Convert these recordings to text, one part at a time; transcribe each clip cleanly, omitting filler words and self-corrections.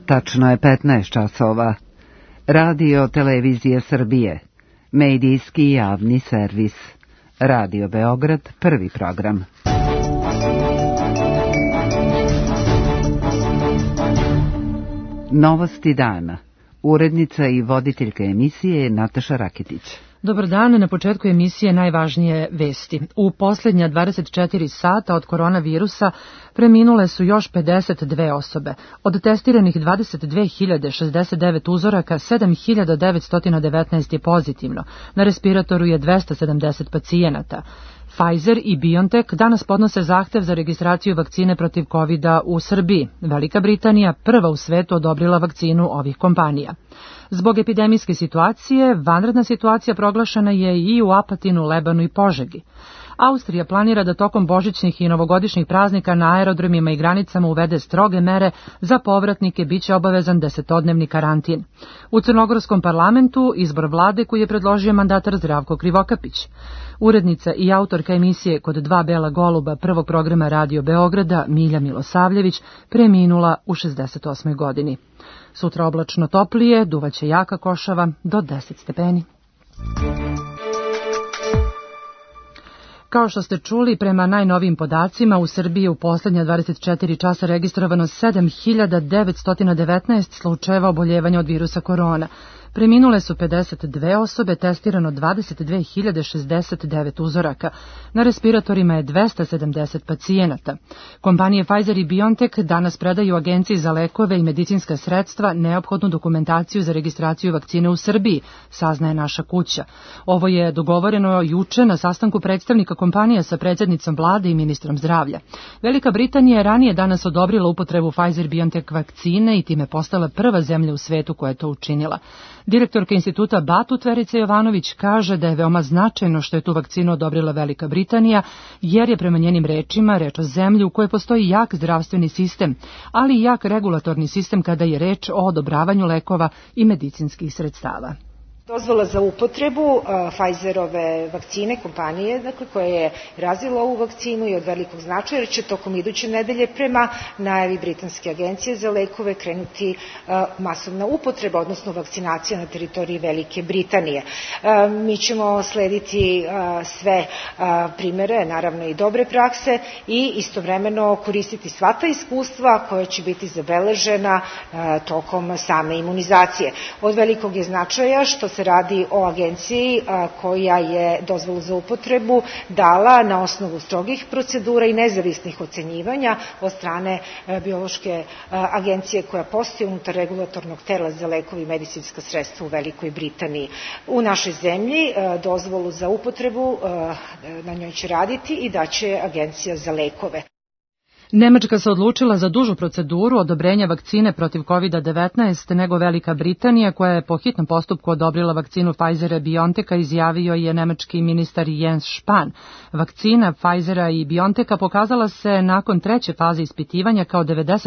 Tačno je 15 časova. Radio Televizije Srbije. Medijski javni servis. Radio Beograd, prvi program. Novosti dana. Urednica i voditeljka emisije je Nataša Raketić. Dobar dan, na početku emisije najvažnije vesti. U posljednja 24 sata od koronavirusa preminule su još 52 osobe. Od testiranih 22.069 uzoraka, 7.919 je pozitivno. Na respiratoru je 270 pacijenata. Pfizer i BioNTech danas podnose zahtev za registraciju vakcine protiv COVID-a u Srbiji. Velika Britanija prva u svetu odobrila vakcinu ovih kompanija. Zbog epidemijske situacije, vanredna situacija proglašena je i u Apatinu, Lebanu i Požegi. Austrija planira da tokom božićnih i novogodišnjih praznika na aerodromima i granicama uvede stroge mere, za povratnike biće obavezan 10-dnevni karantin. U Crnogorskom parlamentu izbor vlade koji je predložio mandatar Zdravko Krivokapić. Urednica i autorka emisije Kod dva bela goluba prvog programa Radio Beograda, Milja Milosavljević, preminula u 68. godini. Sutra oblačno toplije, duvaće jaka košava do 10 stepeni. Kao što ste čuli, prema najnovijim podacima, u Srbiji u posljednja 24 časa registrovano 7.919 slučajeva oboljevanja od virusa korona. Preminule su 52 osobe, testirano 22.069 uzoraka. Na respiratorima je 270 pacijenata. Kompanije Pfizer i BioNTech danas predaju Agenciji za lekove i medicinska sredstva neophodnu dokumentaciju za registraciju vakcine u Srbiji, saznaje Naša kuća. Ovo je dogovoreno juče na sastanku predstavnika kompanija sa predsjednicom vlade i ministrom zdravlja. Velika Britanija je ranije danas odobrila upotrebu Pfizer-BioNTech vakcine i time postala prva zemlja u svetu koja je to učinila. Direktorka instituta Batut Verica Jovanović kaže da je veoma značajno što je tu vakcinu odobrila Velika Britanija, jer je prema njenim rečima reč o zemlji u kojoj postoji jak zdravstveni sistem, ali i jak regulatorni sistem kada je reč o odobravanju lekova i medicinskih sredstava. Dozvola za upotrebu Pfizerove vakcine, kompanije koja je razvila ovu vakcinu, je od velikog značaja jer će tokom iduće nedelje prema najavi Britanske agencije za lekove krenuti masovna upotreba, odnosno vakcinacija na teritoriji Velike Britanije. Mi ćemo slediti sve primere, naravno i dobre prakse, i istovremeno koristiti sva ta iskustva koja će biti zabeležena tokom same imunizacije. Od velikog je značaja što se radi o agenciji koja je dozvolu za upotrebu dala na osnovu strogih procedura i nezavisnih ocenjivanja od strane biološke agencije koja postoji unutar regulatornog tela za lekove i medicinska sredstva u Velikoj Britaniji. U našoj zemlji dozvolu za upotrebu na njoj će raditi i daće Agencija za lekove. Nemačka se odlučila za dužu proceduru odobrenja vakcine protiv COVID-19 nego Velika Britanija, koja je po hitnom postupku odobrila vakcinu Pfizera BioNTecha, izjavio je nemački ministar Jens Spahn. Vakcina Pfizera i BioNTecha pokazala se nakon treće faze ispitivanja kao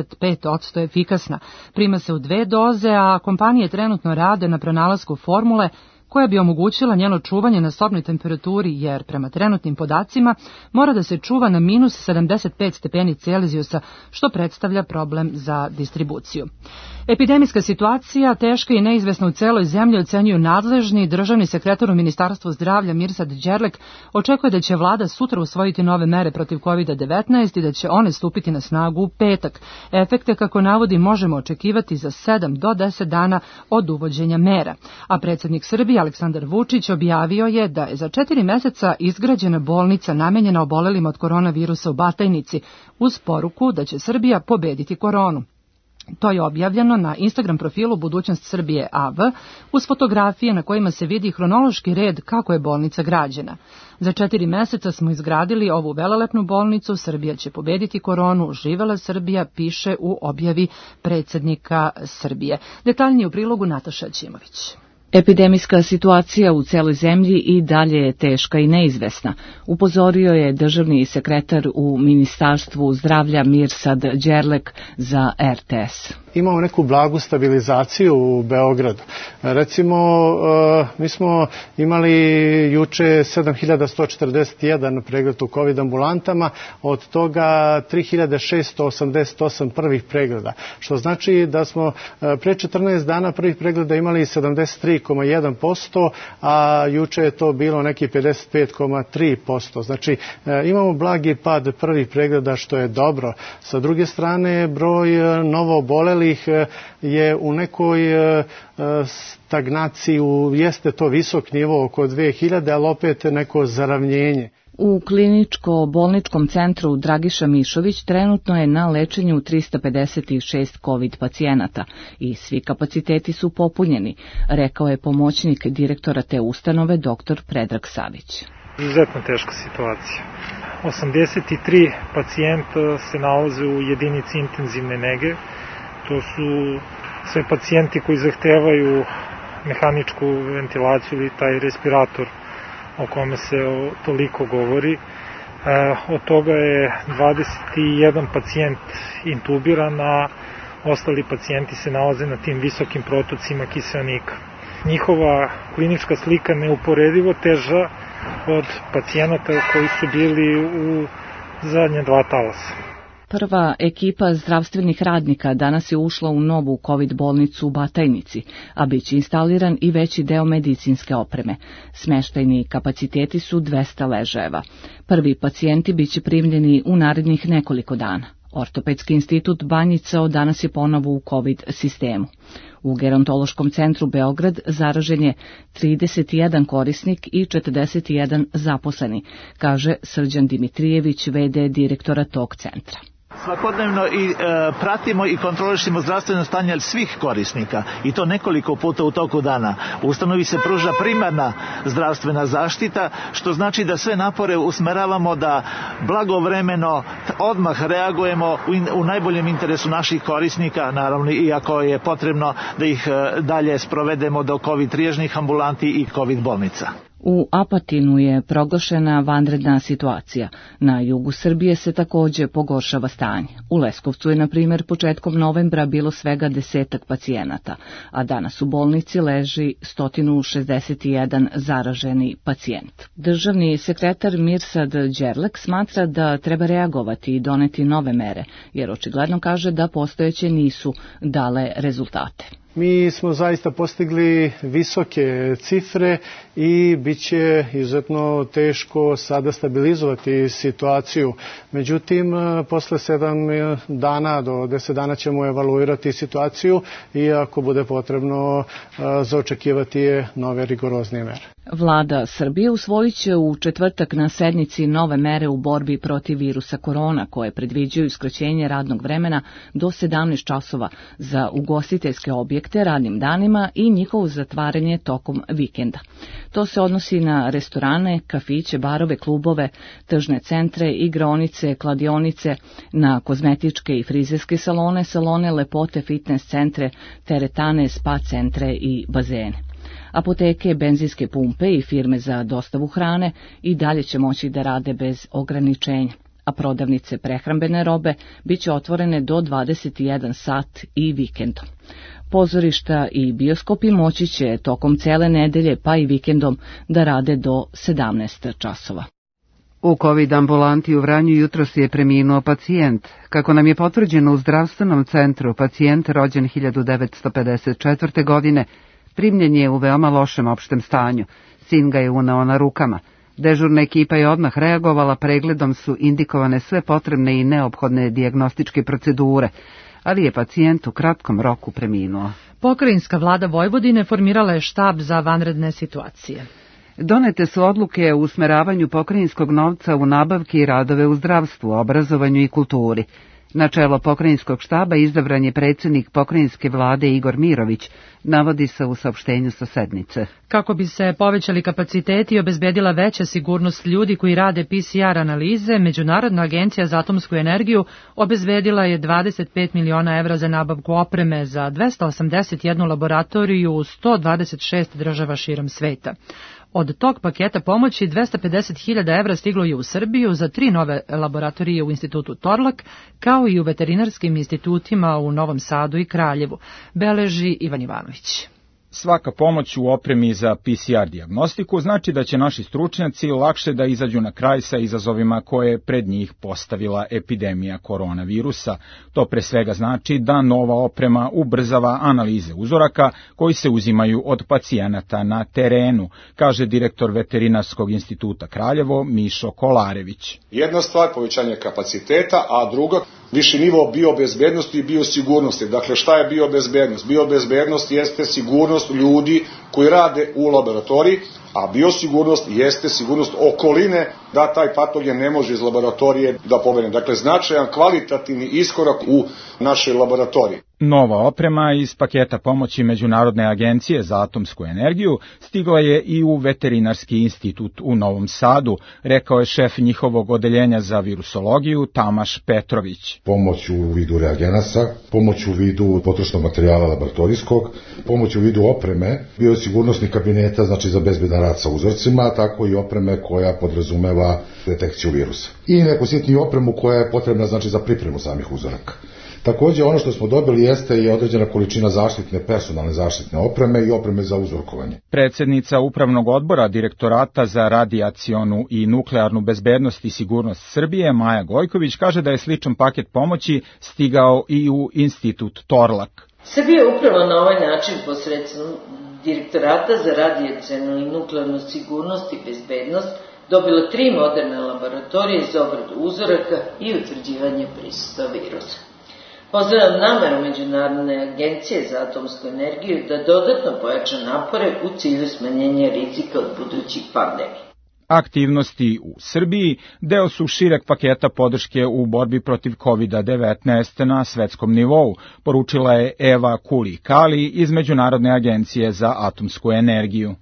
95% efikasna. Prima se u 2 doze, a kompanije trenutno rade na pronalasku formule koja bi omogućila njeno čuvanje na sobnoj temperaturi, jer prema trenutnim podacima mora da se čuva na minus 75 stepeni Celzijusa, što predstavlja problem za distribuciju. Epidemijska situacija teška i neizvesna u celoj zemlji, ocenjuju nadležni. Državni sekretar u Ministarstvu zdravlja Mirsad Đerlek očekuje da će vlada sutra usvojiti nove mere protiv COVID-19 i da će one stupiti na snagu u petak. Efekte, kako navodi, možemo očekivati za 7 do 10 dana od uvođenja mera. A predsjednik Srbije Aleksandar Vučić objavio je da je za 4 meseca izgrađena bolnica namenjena obolelima od koronavirusa u Batajnici, uz poruku da će Srbija pobediti koronu. To je objavljeno na Instagram profilu Budućnost Srbije AV uz fotografije na kojima se vidi hronološki red kako je bolnica građena. Za 4 meseca smo izgradili ovu velelepnu bolnicu, Srbija će pobediti koronu, živela Srbija, piše u objavi predsjednika Srbije. Detaljnije u prilogu Nataša Ćimović. Epidemijska situacija u celoj zemlji i dalje je teška i neizvesna, upozorio je državni sekretar u Ministarstvu zdravlja Mirsad Đerlek za RTS. Imamo neku blagu stabilizaciju u Beogradu. Recimo, mi smo imali juče 7141 pregled u COVID ambulantama, od toga 3688 prvih pregleda, što znači da smo pre 14 dana prvih pregleda imali 73,1%, a juče je to bilo neki 55,3%. Znači, imamo blagi pad prvih pregleda, što je dobro. Sa druge strane, broj novoobolelih je u nekoj stagnaciji, jeste to visok nivo oko 2000, ali opet neko zaravnjenje. U kliničko-bolničkom centru Dragiša Mišović trenutno je na lečenju 356 COVID pacijenata i svi kapaciteti su popunjeni, rekao je pomoćnik direktora te ustanove dr. Predrag Savić. Izuzetno teška situacija. 83 pacijenta se nalaze u jedinici intenzivne nege. To su sve pacijenti koji zahtevaju mehaničku ventilaciju ili taj respirator o kome se toliko govori. Od toga je 21 pacijent intubiran, a ostali pacijenti se nalaze na tim visokim protocima kiseonika. Njihova klinička slika neuporedivo teža od pacijenata koji su bili u zadnje 2 talasa. Prva ekipa zdravstvenih radnika danas je ušla u novu COVID bolnicu u Batajnici, a biće instaliran i veći deo medicinske opreme. Smeštajni kapaciteti su 200 ležajeva. Prvi pacijenti biće primljeni u narednih nekoliko dana. Ortopedski institut Banjica od danas je ponovo u COVID sistemu. U gerontološkom centru Beograd zaražen je 31 korisnik i 41 zaposleni, kaže Srđan Dimitrijević, v.d. direktora tog centra. Svakodnevno pratimo i kontrolišemo zdravstveno stanje svih korisnika i to nekoliko puta u toku dana. U ustanovi se pruža primarna zdravstvena zaštita, što znači da sve napore usmeravamo da blagovremeno odmah reagujemo u najboljem interesu naših korisnika, naravno i ako je potrebno da ih dalje sprovedemo do COVID triježnih ambulanti i COVID bolnica. U Apatinu je proglašena vanredna situacija. Na jugu Srbije se takođe pogoršava stanje. U Leskovcu je, na primjer, početkom novembra bilo svega 10 pacijenata, a danas u bolnici leži 161 zaraženi pacijent. Državni sekretar Mirsad Đerlek smatra da treba reagovati i doneti nove mere, jer očigledno kaže da postojeće nisu dale rezultate. Mi smo zaista postigli visoke cifre i bit će izuzetno teško sada stabilizovati situaciju. Međutim, posle 7 dana do 10 dana ćemo evaluirati situaciju i ako bude potrebno zaočekivati je nove rigoroznije mere. Vlada Srbije usvojit će u četvrtak na sednici nove mere u borbi protiv virusa korona, koje predviđaju skraćenje radnog vremena do 17 časova za ugostiteljske objekte radnim danima i njihovo zatvaranje tokom vikenda. To se odnosi na restorane, kafiće, barove, klubove, tržne centre, igraonice, kladionice, na kozmetičke i frizerske salone, salone lepote, fitness centre, teretane, spa centre i bazene. Apoteke, benzinske pumpe i firme za dostavu hrane i dalje će moći da rade bez ograničenja, a prodavnice prehrambene robe bit će otvorene do 21 sat i vikendom. Pozorišta i bioskopi moći će tokom cele nedelje pa i vikendom da rade do 17 časova. U COVID ambulanti u Vranju jutros je preminuo pacijent. Kako nam je potvrđeno u zdravstvenom centru, pacijent rođen 1954. godine primljen je u veoma lošem opštem stanju. Sin ga je uneo na rukama. Dežurna ekipa je odmah reagovala, pregledom su indikovane sve potrebne i neophodne dijagnostičke procedure, ali je pacijent u kratkom roku preminuo. Pokrajinska vlada Vojvodine formirala je štab za vanredne situacije. Donete su odluke o usmeravanju pokrajinskog novca u nabavke i radove u zdravstvu, obrazovanju i kulturi. Na čelo pokrajinskog štaba izabran je predsjednik pokrajinske vlade Igor Mirović, navodi se u saopštenju sa sednice. Kako bi se povećali kapaciteti i obezbedila veća sigurnost ljudi koji rade PCR analize, Međunarodna agencija za atomsku energiju obezbedila je 25 miliona evra za nabavku opreme za 281 laboratoriju u 126 država širom sveta. Od tog paketa pomoći 250.000 evra stiglo je u Srbiju za 3 nove laboratorije u institutu Torlak, kao i u veterinarskim institutima u Novom Sadu i Kraljevu, beleži Ivan Ivanović. Svaka pomoć u opremi za PCR dijagnostiku znači da će naši stručnjaci lakše da izađu na kraj sa izazovima koje je pred njih postavila epidemija koronavirusa. To pre svega znači da nova oprema ubrzava analize uzoraka koji se uzimaju od pacijenata na terenu, kaže direktor Veterinarskog instituta Kraljevo Mišo Kolarević. Jedna stvar povećanje kapaciteta, a druga viši nivo biobezbednosti i biosigurnosti. Dakle, šta je biobezbednost? Biobezbednost jeste sigurnost ljudi koji rade u laboratoriji, a biosigurnost jeste sigurnost okoline da taj patogen ne može iz laboratorije da pobegne. Dakle, značajan kvalitativni iskorak u našoj laboratoriji. Nova oprema iz paketa pomoći Međunarodne agencije za atomsku energiju stigla je i u Veterinarski institut u Novom Sadu, rekao je šef njihovog odeljenja za virusologiju Tamaš Petrović. Pomoć u vidu reagenasa, pomoć u vidu potrošnog materijala laboratorijskog, pomoć u vidu opreme, biosigurnosnih kabineta, znači za bezbedan rad sa uzorcima, tako i opreme koja podrazumeva detekciju virusa. I neku sitniju opremu koja je potrebna, znači, za pripremu samih uzoraka. Također ono što smo dobili jeste i određena količina personalne zaštitne opreme i opreme za uzorkovanje. Predsjednica Upravnog odbora Direktorata za radijacionu i nuklearnu bezbednost i sigurnost Srbije Maja Gojković kaže da je sličan paket pomoći stigao i u institut Torlak. Srbija upravo na ovaj način posredstvom Direktorata za radijacionu i nuklearnu sigurnost i bezbednost dobila 3 moderne laboratorije za obradu uzoraka i utvrđivanje prisustva virusa. Pozdravljam nameru Međunarodne agencije za atomsku energiju da dodatno pojača napore u cilju smanjenja rizika od budućih pandemija. Aktivnosti u Srbiji deo su šireg paketa podrške u borbi protiv COVID-19 na svetskom nivou, poručila je Eva Kuli-Kali iz Međunarodne agencije za atomsku energiju.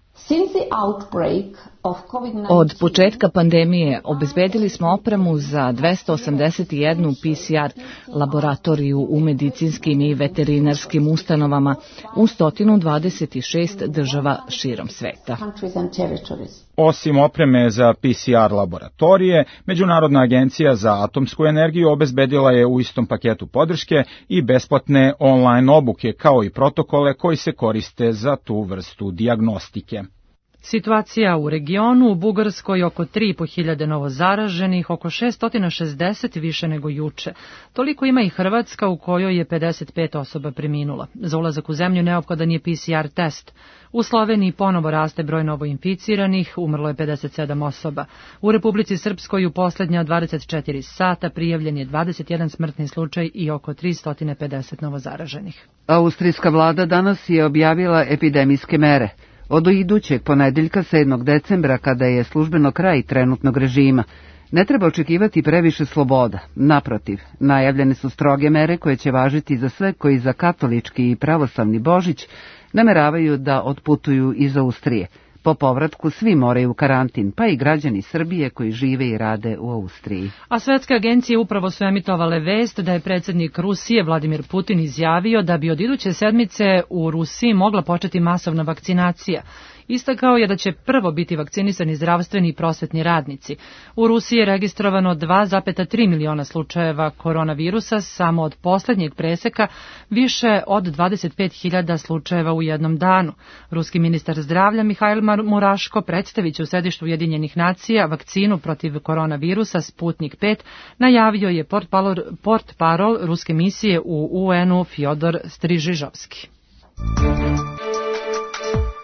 Od početka pandemije obezbedili smo opremu za 281 PCR laboratoriju u medicinskim i veterinarskim ustanovama u 126 država širom sveta. Osim opreme za PCR laboratorije, Međunarodna agencija za atomsku energiju obezbedila je u istom paketu podrške i besplatne online obuke, kao i protokole koji se koriste za tu vrstu dijagnostike. Situacija u regionu, u Bugarskoj oko 3.500 novozaraženih, oko 660 više nego juče. Toliko ima i Hrvatska u kojoj je 55 osoba preminula. Za ulazak u zemlju neophodan je PCR test. U Sloveniji ponovo raste broj novoinficiranih, umrlo je 57 osoba. U Republici Srpskoj u poslednja 24 sata prijavljen je 21 smrtni slučaj i oko 350 novozaraženih. Austrijska vlada danas je objavila epidemijske mere. Od idućeg ponedeljka 7. decembra, kada je službeno kraj trenutnog režima, ne treba očekivati previše sloboda. Naprotiv, najavljene su stroge mere koje će važiti za sve koji za katolički i pravoslavni Božić nameravaju da otputuju iz Austrije. Po povratku svi moraju u karantin, pa i građani Srbije koji žive i rade u Austriji. A svetske agencije upravo su emitovale vest da je predsjednik Rusije Vladimir Putin izjavio da bi od iduće sedmice u Rusiji mogla početi masovna vakcinacija. Istakao je da će prvo biti vakcinisani zdravstveni i prosvetni radnici. U Rusiji je registrovano 2,3 miliona slučajeva koronavirusa, samo od poslednjeg preseka više od 25.000 slučajeva u jednom danu. Ruski ministar zdravlja Mihail Muraško predstavit će u sedištu Ujedinjenih nacija vakcinu protiv koronavirusa Sputnik 5, najavio je portparol ruske misije u UN-u Fjodor Strižižovski.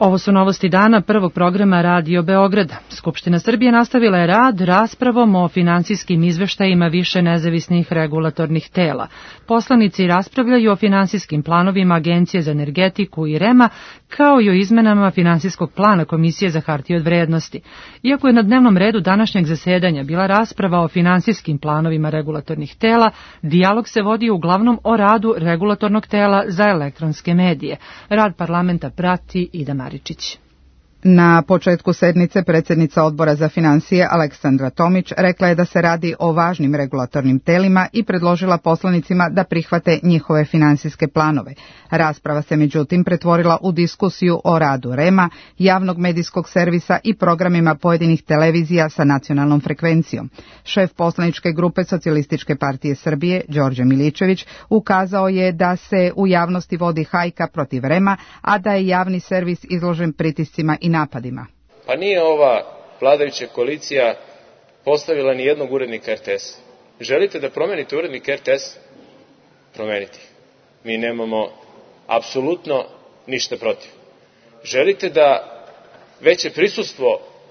Ovo su novosti dana prvog programa Radio Beograda. Skupština Srbije nastavila je rad raspravom o finansijskim izveštajima više nezavisnih regulatornih tela. Poslanici raspravljaju o finansijskim planovima Agencije za energetiku i REM-a, kao i o izmenama finansijskog plana Komisije za hartije od vrednosti. Iako je na dnevnom redu današnjeg zasedanja bila rasprava o finansijskim planovima regulatornih tela, dijalog se vodi uglavnom o radu regulatornog tela za elektronske medije. Rad parlamenta prati Ida Maričić. Na početku sednice predsjednica Odbora za financije Aleksandra Tomić rekla je da se radi o važnim regulatornim telima i predložila poslanicima da prihvate njihove finansijske planove. Rasprava se međutim pretvorila u diskusiju o radu REM-a, javnog medijskog servisa i programima pojedinih televizija sa nacionalnom frekvencijom. Šef poslaničke grupe Socijalističke partije Srbije, Đorđe Miličević, ukazao je da se u javnosti vodi hajka protiv REM-a, a da je javni servis izložen pritiscima i napadima. Pa nije ova vladajuća koalicija postavila ni jednog urednika RTS. Želite da promenite urednika RTS? Promenite ih. Mi nemamo apsolutno ništa protiv. Želite da veće prisustvo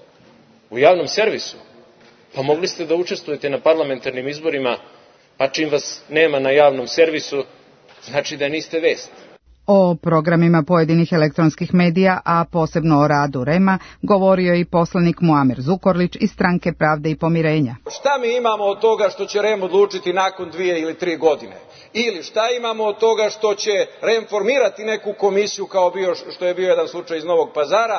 u javnom servisu? Pa mogli ste da učestvujete na parlamentarnim izborima, pa čim vas nema na javnom servisu, znači da niste vest. O programima pojedinih elektronskih medija, a posebno o radu REM-a, govorio je i poslanik Muamer Zukorlić iz Stranke pravde i pomirenja. Šta mi imamo od toga što će REM odlučiti nakon 2 ili 3 godine? Ili šta imamo od toga što će REM formirati neku komisiju kao što je bio jedan slučaj iz Novog Pazara,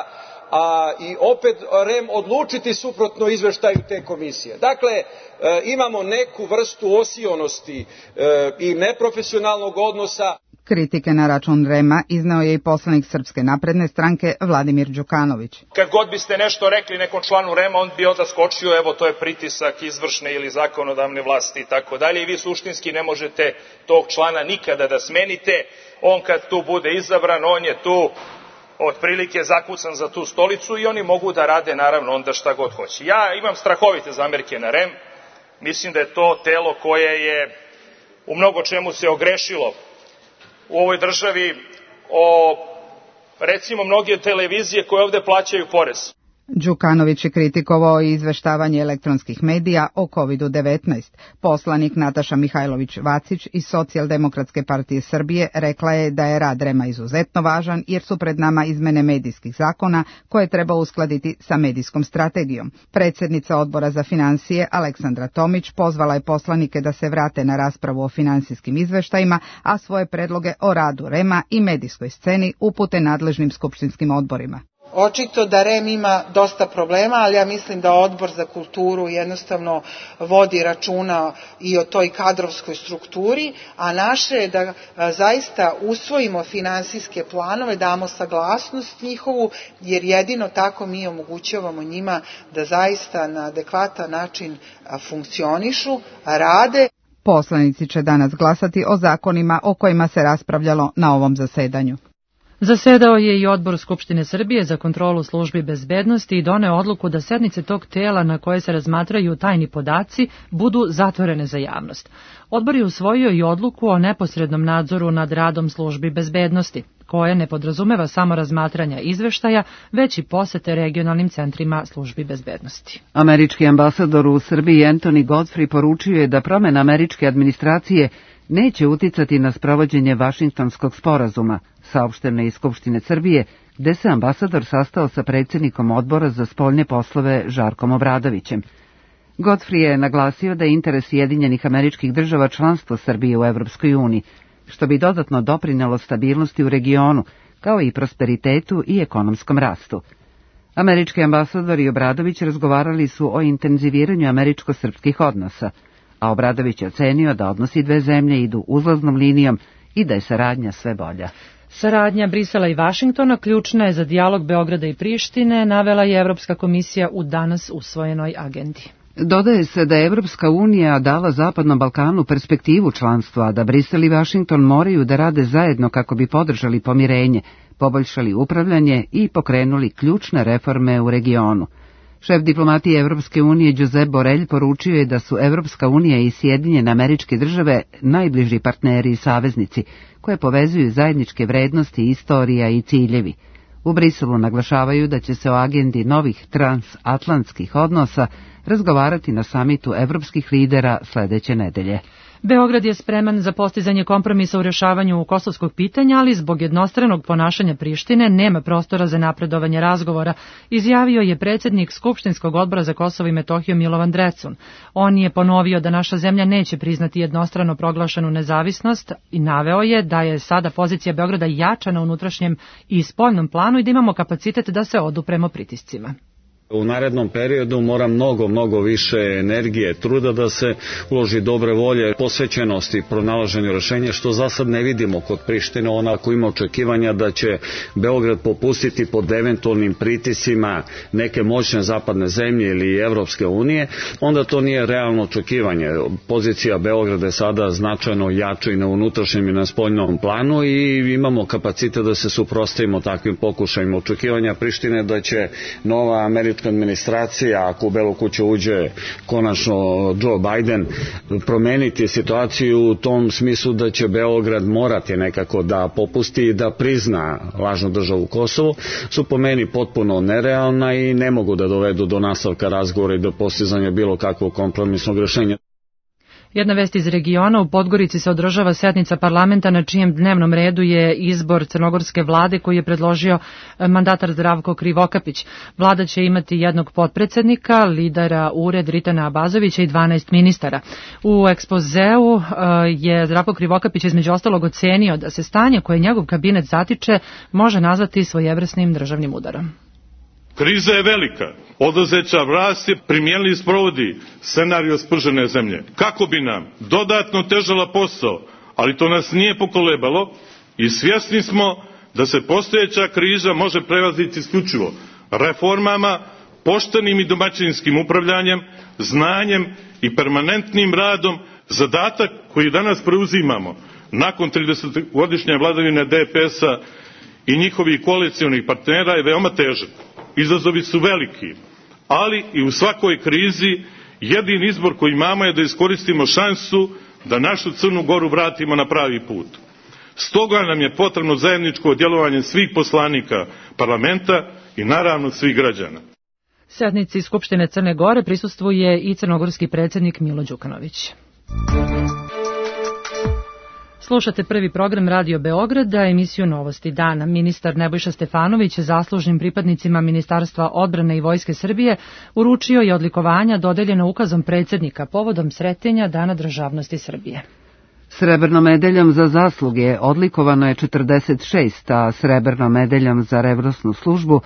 i opet REM odlučiti suprotno izveštaju te komisije. Dakle, imamo neku vrstu osionosti i neprofesionalnog odnosa. Kritike na račun REM-a izneo je i poslanik Srpske napredne stranke Vladimir Đukanović. Kad god biste nešto rekli nekom članu REM-a, on bi onda skočio, evo to je pritisak izvršne ili zakonodavne vlasti i tako dalje, i vi suštinski ne možete tog člana nikada da smenite. On kad tu bude izabran, on je tu otprilike zakucan za tu stolicu i oni mogu da rade naravno onda šta god hoće. Ja imam strahovite zamerke na REM, mislim da je to telo koje je u mnogo čemu se ogrešilo u ovoj državi o, recimo, mnoge televizije koje ovde plaćaju porez. Đukanović je kritikovao i izveštavanje elektronskih medija o COVID-19. Poslanik Nataša Mihajlović-Vacić iz Socijaldemokratske partije Srbije rekla je da je rad REM-a izuzetno važan jer su pred nama izmene medijskih zakona koje treba uskladiti sa medijskom strategijom. Predsjednica Odbora za financije Aleksandra Tomić pozvala je poslanike da se vrate na raspravu o finansijskim izveštajima, a svoje predloge o radu REM-a i medijskoj sceni upute nadležnim skupštinskim odborima. Očito da REM ima dosta problema, ali ja mislim da Odbor za kulturu jednostavno vodi računa i o toj kadrovskoj strukturi, a naše je da zaista usvojimo finansijske planove, damo saglasnost njihovu, jer jedino tako mi omogućavamo njima da zaista na adekvatan način funkcionišu, rade. Poslanici će danas glasati o zakonima o kojima se raspravljalo na ovom zasedanju. Zasedao je i Odbor Skupštine Srbije za kontrolu službi bezbednosti i doneo odluku da sednice tog tela na koje se razmatraju tajni podaci budu zatvorene za javnost. Odbor je usvojio i odluku o neposrednom nadzoru nad radom službi bezbednosti, koje ne podrazumeva samo razmatranja izveštaja, već i posete regionalnim centrima službi bezbednosti. Američki ambasador u Srbiji Anthony Godfrey poručio je da promena američke administracije neće uticati na sprovođenje Vašingtonskog sporazuma, saopšteno iz Skupštine Srbije, gde se ambasador sastao sa predsjednikom Odbora za spoljne poslove Žarkom Obradovićem. Godfrey je naglasio da je interes Sjedinjenih Američkih Država članstvo Srbije u Evropskoj uniji, što bi dodatno doprinelo stabilnosti u regionu, kao i prosperitetu i ekonomskom rastu. Američki ambasador i Obradović razgovarali su o intenziviranju američko-srpskih odnosa, a Obradović je ocenio da odnosi dve zemlje idu uzlaznom linijom i da je saradnja sve bolja. Saradnja Brisela i Vašingtona ključna je za dijalog Beograda i Prištine, navela je Evropska komisija u danas usvojenoj agendi. Dodaje se da je Evropska unija dala Zapadnom Balkanu perspektivu članstva, a da Brisel i Vašington moraju da rade zajedno kako bi podržali pomirenje, poboljšali upravljanje i pokrenuli ključne reforme u regionu. Šef diplomatije Evropske unije Josep Borrell poručio je da su Evropska unija i Sjedinjene Američke Države najbliži partneri i saveznici, koje povezuju zajedničke vrednosti, istorija i ciljevi. U Briselu naglašavaju da će se o agendi novih transatlantskih odnosa razgovarati na samitu evropskih lidera sledeće nedelje. Beograd je spreman za postizanje kompromisa u rješavanju kosovskog pitanja, ali zbog jednostranog ponašanja Prištine nema prostora za napredovanje razgovora, izjavio je predsjednik Skupštinskog odbora za Kosovo i Metohiju Milovan Drecun. On je ponovio da naša zemlja neće priznati jednostrano proglašenu nezavisnost i naveo je da je sada pozicija Beograda jača na unutrašnjem i spoljnom planu i da imamo kapacitet da se odupremo pritiscima. U narednom periodu mora mnogo više energije, truda da se uloži, dobre volje, posvećenosti, pronalaženju rješenja, što za sad ne vidimo kod Prištine. Onako ima očekivanja da će Beograd popustiti pod eventualnim pritiscima neke moćne zapadne zemlje ili Evropske unije, onda to nije realno očekivanje. Pozicija Beograda je sada značajno jača i na unutrašnjem i na spoljnom planu i imamo kapacitet da se suprotstavimo takvim pokušajima. Očekivanja Prištine da će nova američka administracija, ako u Belu kuću uđe konačno Joe Biden, promeniti situaciju u tom smislu da će Beograd morati nekako da popusti i da prizna lažnu državu Kosovo, su po meni potpuno nerealna i ne mogu da dovedu do nastavka razgovora i do postizanja bilo kakvog kompromisnog rješenja. Jedna vest iz regiona, u Podgorici se održava sednica parlamenta na čijem dnevnom redu je izbor crnogorske vlade koji je predložio mandatar Zdravko Krivokapić. Vlada će imati jednog potpredsednika, lidera ured Ritana Abazovića i 12 ministara. U ekspozeu je Zdravko Krivokapić između ostalog ocenio da se stanje koje njegov kabinet zatiče može nazvati svojevrsnim državnim udarom. Kriza je velika. Odlazeća vlast je primijenili sprovodi scenario spržene zemlje. Kako bi nam dodatno težala posao, ali to nas nije pokolebalo i svjesni smo da se postojeća kriza može prevaziti isključivo reformama, poštenim i domaćinskim upravljanjem, znanjem i permanentnim radom. Zadatak koji danas preuzimamo nakon 30-godišnje vladavine DPS-a i njihovih koalicionih partnera je veoma težak. Izazovi su veliki, ali i u svakoj krizi jedini izbor koji imamo je da iskoristimo šansu da našu Crnu Goru vratimo na pravi put. Stoga nam je potrebno zajedničko djelovanje svih poslanika parlamenta i naravno svih građana. Sednici Skupštine Crne Gore prisustvuje i crnogorski predsjednik Milo Đukanović. Slušate prvi program Radio Beograda, emisiju Novosti dana. Ministar Nebojša Stefanović zaslužnim pripadnicima Ministarstva odbrane i Vojske Srbije uručio je odlikovanja dodeljena ukazom predsjednika povodom sretenja Dana državnosti Srbije. Srebrnom medaljom za zasluge odlikovano je 46, a srebrnom medaljom za revnosnu službu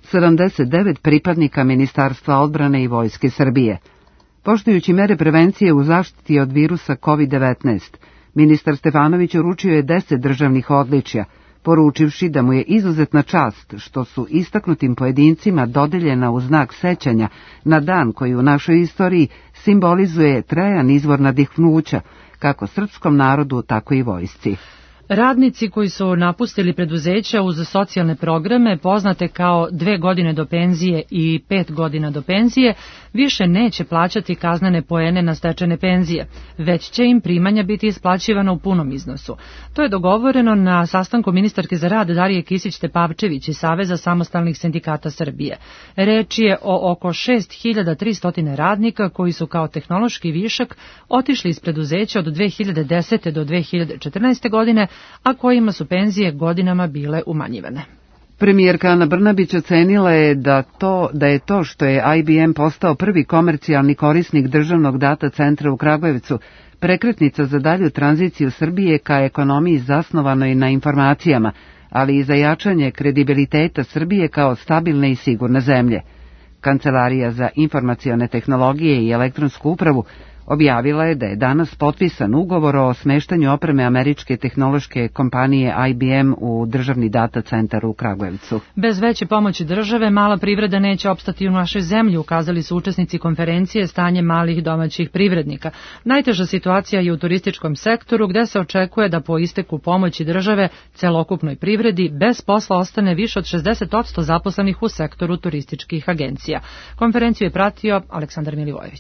79 pripadnika Ministarstva odbrane i Vojske Srbije. Poštujući mere prevencije u zaštiti od virusa COVID-19, ministar Stefanović uručio je 10 državnih odličja, poručivši da mu je izuzetna čast što su istaknutim pojedincima dodeljena u znak sećanja na dan koji u našoj istoriji simbolizuje trajan izvor nadihnuća, kako srpskom narodu, tako i vojsci. Radnici koji su napustili preduzeća uz socijalne programe, poznate kao 2 godine do penzije i 5 godina do penzije, više neće plaćati kaznene poene na stečene penzije, već će im primanja biti isplaćivana u punom iznosu. To je dogovoreno na sastanku ministarke za rad Darije Kisić-Tepavčević i Saveza samostalnih sindikata Srbije. Reč je o oko 6300 radnika koji su kao tehnološki višak otišli iz preduzeća od 2010. do 2014. godine, a kojima su penzije godinama bile umanjivane. Premijerka Ana Brnabić ocenila je da je to što je IBM postao prvi komercijalni korisnik državnog data centra u Kragujevcu prekretnica za dalju tranziciju Srbije ka ekonomiji zasnovanoj na informacijama, ali i za jačanje kredibiliteta Srbije kao stabilne i sigurne zemlje. Kancelarija za informacione tehnologije i elektronsku upravu objavila je da je danas potpisan ugovor o smeštanju opreme američke tehnološke kompanije IBM u državni data centar u Kragujevcu. Bez veće pomoći države mala privreda neće opstati u našoj zemlji, ukazali su učesnici konferencije Stanje malih domaćih privrednika. Najteža situacija je u turističkom sektoru, gde se očekuje da po isteku pomoći države celokupnoj privredi bez posla ostane više od 60% zaposlenih u sektoru turističkih agencija. Konferenciju je pratio Aleksandar Milivojević.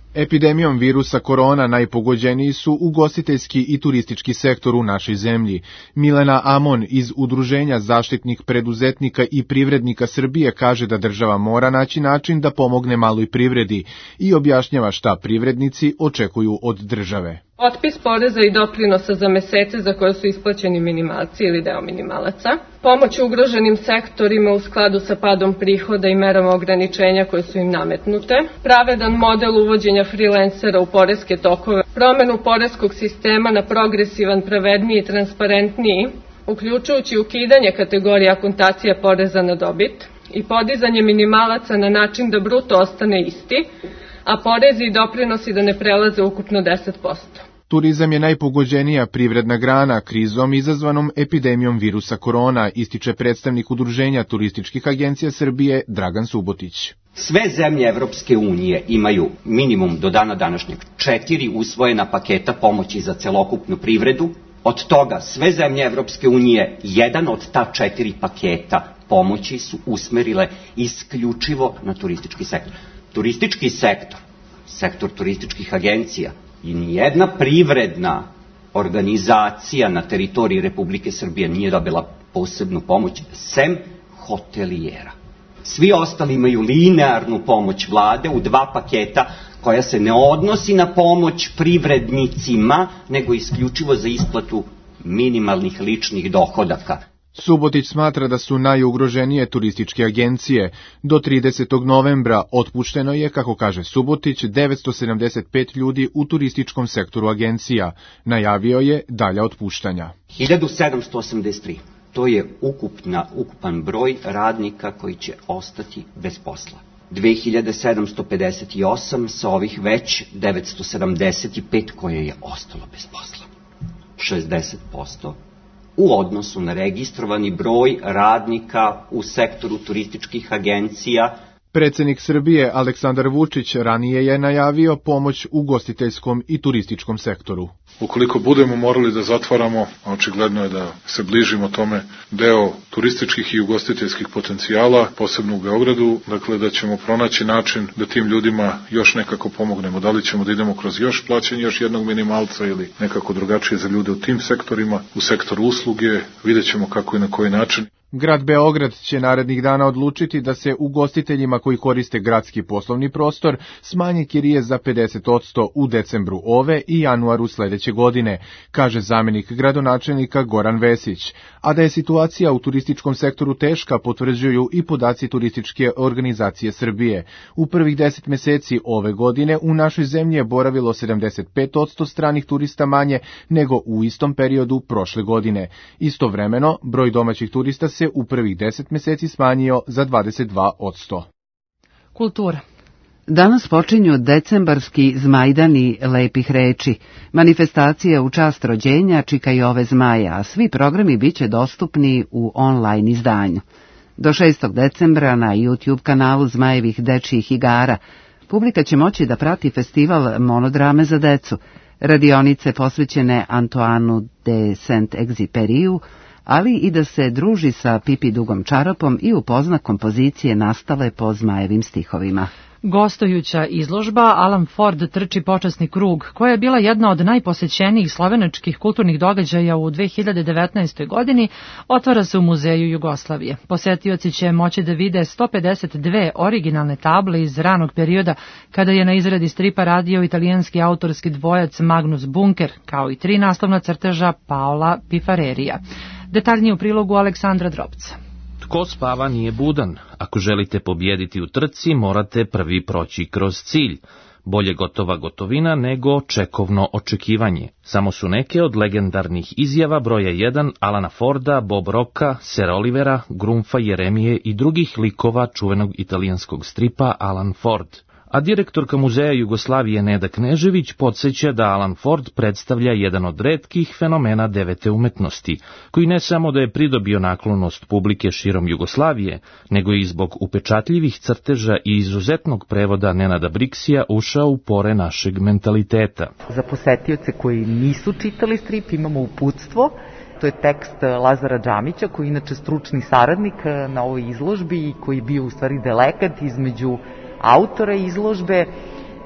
Epidemijom virusa korona najpogođeniji su ugostiteljski i turistički sektor u našoj zemlji. Milena Amon iz Udruženja zaštitnih preduzetnika i privrednika Srbije kaže da država mora naći način da pomogne maloj privredi i objašnjava šta privrednici očekuju od države. Otpis poreza i doprinosa za mesece za koje su isplaćeni minimalci ili deo minimalaca, pomoć ugroženim sektorima u skladu sa padom prihoda i merama ograničenja koje su im nametnute, pravedan model uvođenja freelancera u poreske tokove, promenu poreskog sistema na progresivan, pravedniji i transparentniji, uključujući ukidanje kategorije akontacija poreza na dobit i podizanje minimalaca na način da bruto ostane isti, a porezi i doprinosi da ne prelaze ukupno 10%. Turizam je najpogođenija privredna grana krizom izazvanom epidemijom virusa korona, ističe predstavnik Udruženja turističkih agencija Srbije Dragan Subotić. Sve zemlje Evropske unije imaju minimum do dana današnjeg 4 usvojena paketa pomoći za celokupnu privredu. Od toga sve zemlje Evropske unije, jedan od ta 4 paketa pomoći su usmerile isključivo na turistički sektor. Turistički sektor turističkih agencija i nijedna privredna organizacija na teritoriji Republike Srbije nije dobila posebnu pomoć, sem hotelijera. Svi ostali imaju linearnu pomoć vlade u 2 paketa koja se ne odnosi na pomoć privrednicima, nego isključivo za isplatu minimalnih ličnih dohodaka. Subotić smatra da su najugroženije turističke agencije. Do 30. novembra otpušteno je, kako kaže Subotić, 975 ljudi u turističkom sektoru agencija. Najavio je dalja otpuštanja. 1783. To je ukupan broj radnika koji će ostati bez posla. 2758 sa ovih već 975 koje je ostalo bez posla. 60% u odnosu na registrovani broj radnika u sektoru turističkih agencija. Predsednik Srbije Aleksandar Vučić ranije je najavio pomoć ugostiteljskom i turističkom sektoru. Ukoliko budemo morali da zatvaramo, očigledno je da se bližimo tome, deo turističkih i ugostiteljskih potencijala, posebno u Beogradu, dakle da ćemo pronaći način da tim ljudima još nekako pomognemo. Da li ćemo da idemo kroz još plaćanje još jednog minimalca ili nekako drugačije za ljude u tim sektorima, u sektoru usluge, vidjet ćemo kako i na koji način. Grad Beograd će narednih dana odlučiti da se ugostiteljima koji koriste gradski poslovni prostor smanji kirije za 50% u decembru ove i januaru sledeće godine, kaže zamenik gradonačelnika Goran Vesić. A da je situacija u turističkom sektoru teška potvrđuju i podaci Turističke organizacije Srbije. U prvih 10 meseci ove godine u našoj zemlji je boravilo 75% stranih turista manje nego u istom periodu prošle godine. Istovremeno, broj domaćih turista se u prvih 10 meseci smanjio za 22%. Kultura. Danas počinju decembarski zmajdani lepih reči. Manifestacija u čast rođenja Čika Jove Zmaja, a svi programi biće dostupni u online izdanju. Do 6. decembra na YouTube kanalu Zmajevih dečijih igara publika će moći da prati festival monodrame za decu, radionice posvećene Antoanu de Saint-Exupériju, ali i da se druži sa Pipi Dugom Čarapom i upozna kompozicije nastale po Zmajevim stihovima. Gostujuća izložba Alan Ford trči počasni krug, koja je bila jedna od najposećenijih slovenačkih kulturnih događaja u 2019. godini, otvara se u Muzeju Jugoslavije. Posetioci će moći da vide 152 originalne table iz ranog perioda, kada je na izradi stripa radio italijanski autorski dvojac Magnus Bunker, kao i 3 naslovna crteža Paola Pifarerija. Detaljnije u prilogu Aleksandra Drobca. Ko spava nije budan. Ako želite pobjediti u trci, morate prvi proći kroz cilj. Bolje gotova gotovina nego čekovno očekivanje. Samo su neke od legendarnih izjava broja 1 Alana Forda, Bob Rocka, Sir Olivera, Grumfa, Jeremije i drugih likova čuvenog italijanskog stripa Alan Ford. A direktorka Muzeja Jugoslavije Neda Knežević podsjeća da Alan Ford predstavlja jedan od retkih fenomena devete umetnosti, koji ne samo da je pridobio naklonost publike širom Jugoslavije, nego i zbog upečatljivih crteža i izuzetnog prevoda Nenada Briksija ušao u pore našeg mentaliteta. Za posetioce koji nisu čitali strip imamo uputstvo. To je tekst Lazara Džamića, koji je inače stručni saradnik na ovoj izložbi i koji je bio u stvari delegat između autora izložbe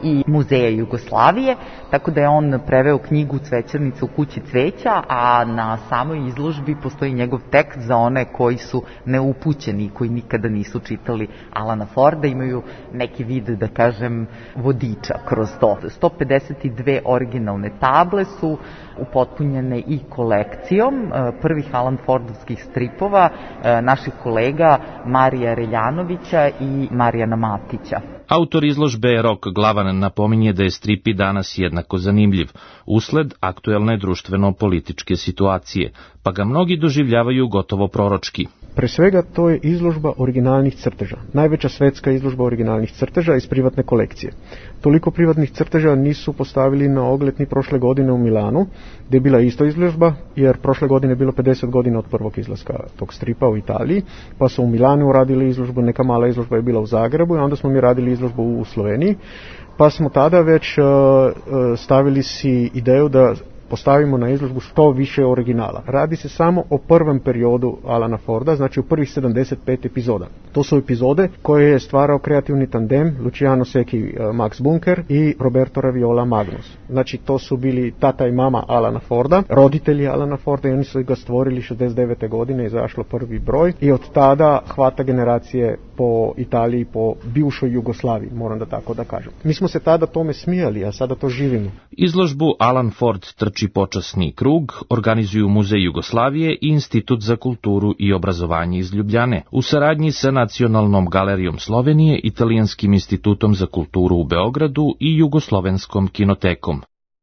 i Muzeja Jugoslavije, tako da je on preveo knjigu Cvećarnica u kući cveća, a na samoj izložbi postoji njegov tekst za one koji su neupućeni, koji nikada nisu čitali Alana Forda, imaju neki vid, da kažem, vodiča kroz to. 152 originalne table su upotpunjene i kolekcijom prvih Alan Fordovskih stripova naših kolega Marija Reljanovića i Marijana Matića. Autor izložbe Rok Glavan napominje da je strip i danas jednako zanimljiv, usled aktuelne društveno-političke situacije, pa ga mnogi doživljavaju gotovo proročki. Pre svega to je izložba originalnih crteža, najveća svetska izložba originalnih crteža iz privatne kolekcije. Toliko privatnih crteža nisu postavili na ogled ni prošle godine u Milanu, gde je bila isto izložba, jer prošle godine je bilo 50 godina od prvog izlaska tog stripa u Italiji, pa su u Milanu radili izložbu, neka mala izložba je bila u Zagrebu i onda smo mi radili izložbu u Sloveniji, pa smo tada već stavili si ideju da postavimo na izložbu što više originala. Radi se samo o prvom periodu Alana Forda, znači u prvih 75 epizoda. To su epizode koje je stvarao kreativni tandem Luciano Secchi Max Bunker i Roberto Raviola Magnus. Znači to su bili tata i mama Alana Forda, roditelji Alana Forda i oni su ga stvorili 69. godine, izašlo prvi broj i od tada hvata generacije po Italiji, po bivšoj Jugoslaviji, moram da tako da kažem. Mi smo se tada tome smijali, a sada to živimo. Izložbu Alan Ford trči počasni krug organizuju Muzej Jugoslavije i Institut za kulturu i obrazovanje iz Ljubljane u saradnji sa Nacionalnom galerijom Slovenije, Italijanskim institutom za kulturu u Beogradu i Jugoslovenskom kinotekom.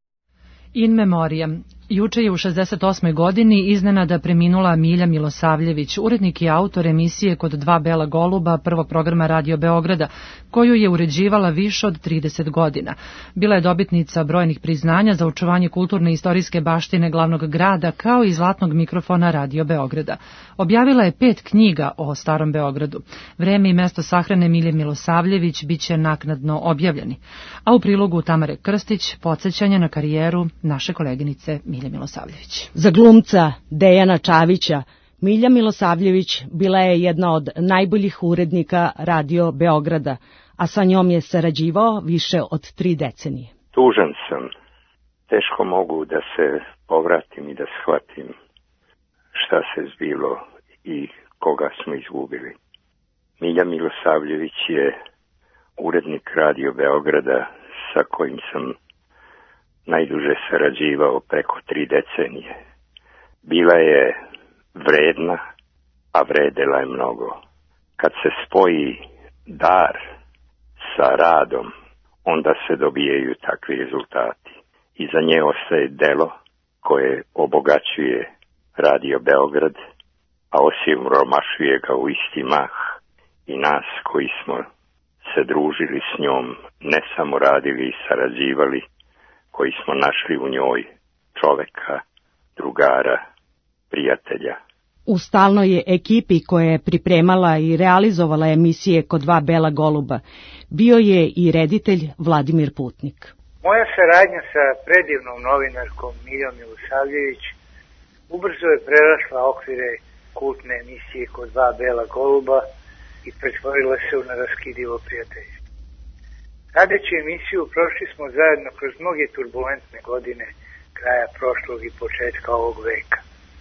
In memoriam. Juče je u 68. godini iznenada preminula Milja Milosavljević, urednik i autor emisije Kod dva bela goluba prvog programa Radio Beograda, koju je uređivala više od 30 godina. Bila je dobitnica brojnih priznanja za očuvanje kulturne i istorijske baštine glavnog grada, kao i zlatnog mikrofona Radio Beograda. Objavila je 5 knjiga o Starom Beogradu. Vreme i mesto sahrane Milje Milosavljević biće naknadno objavljeni. A u prilogu Tamare Krstić podsjećanje na karijeru naše koleginice Milje Milosavljević. Za glumca Dejana Čavića, Milja Milosavljević bila je jedna od najboljih urednika Radio Beograda, a sa njom je sarađivao više od 3 decenije. Tužan sam. Teško mogu da se povratim i da shvatim šta se zbilo i koga smo izgubili. Milja Milosavljević je urednik Radio Beograda sa kojim sam najduže sarađivao preko 3 decenije. Bila je vredna, a vredela je mnogo. Kad se spoji dar sa radom, onda se dobijaju takvi rezultati. Iza nje ostaje delo koje obogaćuje Radio Beograd, a osim romašuje ga u isti mah i nas koji smo se družili s njom, ne samo radili i sarađivali, koji smo našli u njoj čoveka, drugara, prijatelja. U stalnoj je ekipi koja je pripremala i realizovala emisije Kod dva bela goluba bio je i reditelj Vladimir Putnik. Moja saradnja sa predivnom novinarkom Miljom Milosavljević ubrzo je prerasla okvire kultne emisije Kod dva bela goluba i pretvorila se u neraskidivo prijateljstvo. Radeći emisiju prošli smo zajedno kroz mnoge turbulentne godine kraja prošlog i početka ovog veka.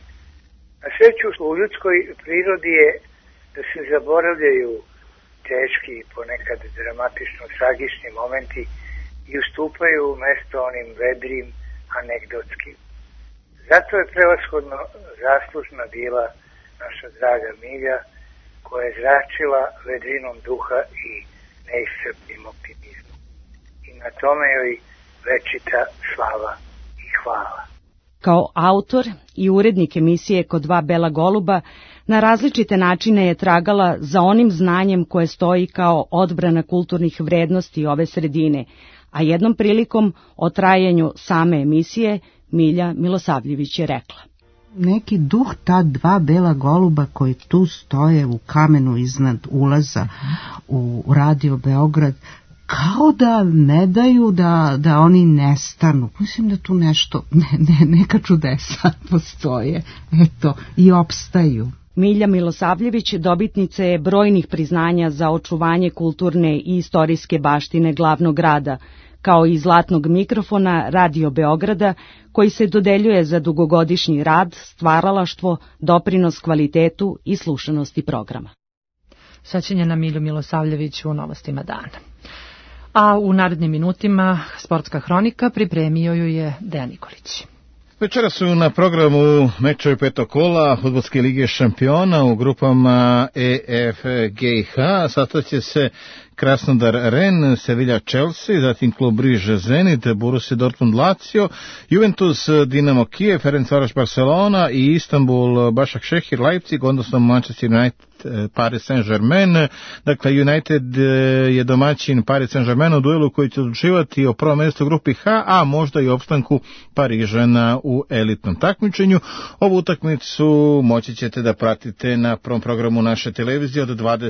Na sreću u ljudskoj prirodi je da se zaboravljaju teški i ponekad dramatično tragični momenti i ustupaju u mesto onim vedrim, anegdotskim. Zato je prevashodno zaslužna bila naša draga Milja, koja je zračila vedrinom duha i neiscrpnim optimizmom. I na tome joj večita slava i hvala. Kao autor i urednik emisije Kod dva bela goluba, na različite načine je tragala za onim znanjem koje stoji kao odbrana kulturnih vrednosti ove sredine, a jednom prilikom o trajanju same emisije Milja Milosavljević je rekla. Neki duh ta dva bela goluba koji tu stoje u kamenu iznad ulaza u Radio Beograd, kao da ne daju da oni nestanu. Mislim da tu nešto, neka čudesa postoje, eto, i opstaju. Milja Milosavljević dobitnica je brojnih priznanja za očuvanje kulturne i istorijske baštine glavnog grada, kao i zlatnog mikrofona Radio Beograda, koji se dodeljuje za dugogodišnji rad, stvaralaštvo, doprinos kvalitetu i slušanosti programa. Sećanje na Milju Milosavljević u Novostima dana. A u narednim minutima sportska hronika pripremio ju je Dejan Nikolić. Večera su na programu mečevi petog kola Fudbalske lige šampiona u grupama E, F, G i H. Sastaće se Krasnodar Ren, Sevilla Chelsea, zatim klub Briž Zenit, Borussia Dortmund Lazio, Juventus Dinamo Kijev, Ferencvaroš Barcelona i Istanbul Başakşehir Leipzig, odnosno Manchester United Paris Saint-Germain. Dakle, United je domaćin Paris Saint-Germain u duelu koji će odlučivati o prvom mjestu u grupi H, a možda i opstanku Parižana u elitnom takmičenju. Ovu utakmicu moći ćete da pratite na prvom programu naše televizije od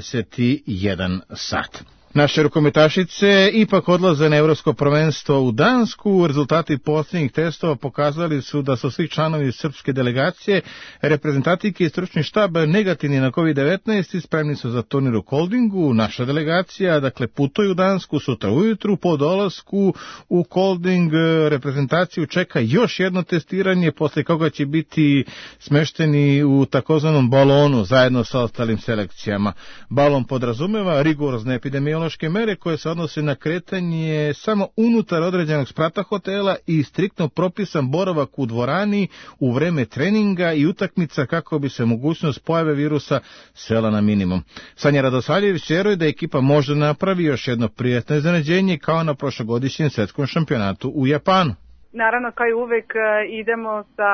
21 sat. Naše rukometašice ipak odlaze na evropsko prvenstvo u Dansku. Rezultati posljednjih testova pokazali su da su svi članovi srpske delegacije, reprezentativke i stručni štab negativni na COVID-19 i spremni su za turnir u Koldingu. Naša delegacija, dakle, putuje u Dansku sutra ujutru. Po dolasku u Kolding reprezentaciju čeka još jedno testiranje, posle koga će biti smešteni u takozvanom balonu zajedno sa ostalim selekcijama. Balon podrazumeva rigorozne epidemiološke mere koje se odnose na kretanje samo unutar određenog sprata hotela i striktno propisan boravak u dvorani u vreme treninga i utakmica kako bi se mogućnost pojave virusa svela na minimum. Sanja Radosavljević vjeruje da ekipa može napravi još jedno prijatno iznenađenje kao na prošlogodišnjem svetskom šampionatu u Japanu. Naravno, kao i uvek idemo sa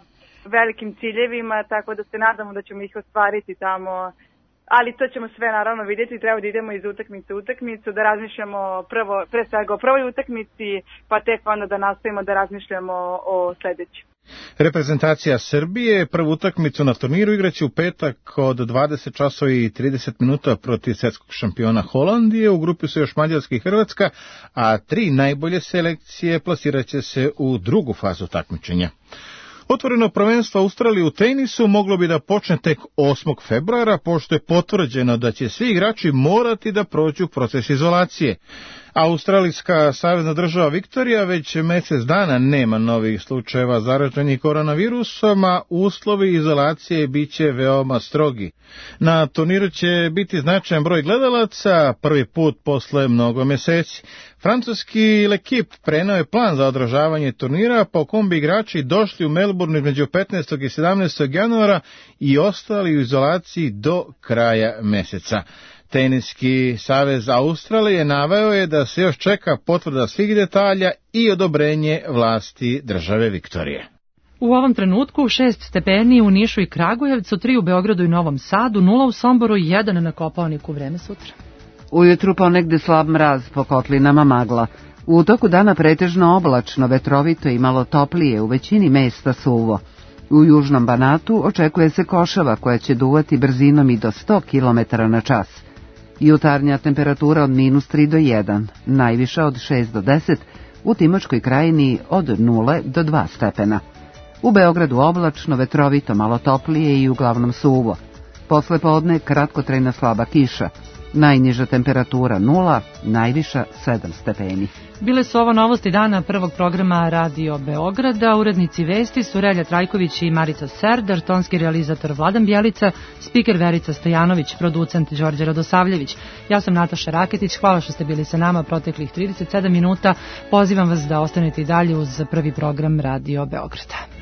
velikim ciljevima, tako da se nadamo da ćemo ih ostvariti tamo. Ali to ćemo sve naravno vidjeti, treba da idemo iz utakmice u utakmicu, da razmišljamo pre svega o prvoj utakmici, pa tek onda da nastavimo da razmišljamo o sljedećem. Reprezentacija Srbije prvu utakmicu na turniru igraće u petak od 20 časova i 30 minuta protiv svjetskog šampiona Holandije. U grupi su još Mađarska i Hrvatska, a 3 najbolje selekcije plasirat će se u drugu fazu takmičenja. Otvoreno prvenstvo Australije u tenisu moglo bi da počne tek 8. februara, pošto je potvrđeno da će svi igrači morati da prođu proces izolacije. Australijska savezna država Viktorija već mjesec dana nema novih slučajeva zaraženih koronavirusom, a uslovi izolacije bit će veoma strogi. Na turniru će biti značajan broj gledalaca, prvi put posle mnogo mjeseci. Francuski L'Equipe preneo je plan za održavanje turnira, po kom bi igrači došli u Melbourne između 15. i 17. januara i ostali u izolaciji do kraja mjeseca. Teniski savez Australije naveo je da se još čeka potvrda svih detalja i odobrenje vlasti države Viktorije. U ovom trenutku 6 stepeni u Nišu i Kragujevcu, 3 u Beogradu i Novom Sadu, 0 u Somboru i 1 na Kopaoniku. Vreme sutra. Ujutru ponegde slab mraz, po kotlinama magla. U toku dana pretežno oblačno, vetrovito i malo toplije, u većini mesta suvo. U južnom Banatu očekuje se košava koja će duvati brzinom i do 100 km na čas. Jutarnja temperatura od -3 do 1, najviša od 6 do 10, u Timočkoj krajini od 0 do 2 stepena. U Beogradu oblačno, vetrovito, malo toplije i uglavnom suvo. Posle podne kratkotrajna slaba kiša. Najniža temperatura 0, najviša 7 stepeni. Bile su ovo novosti dana prvog programa Radio Beograda. Urednici vesti su Relja Trajković i Marica Serdar, tonski realizator Vladan Bjelica, spiker Verica Stojanović, producent Đorđe Radosavljević. Ja sam Nataša Raketić, hvala što ste bili sa nama proteklih 37 minuta. Pozivam vas da ostanete i dalje uz prvi program Radio Beograda.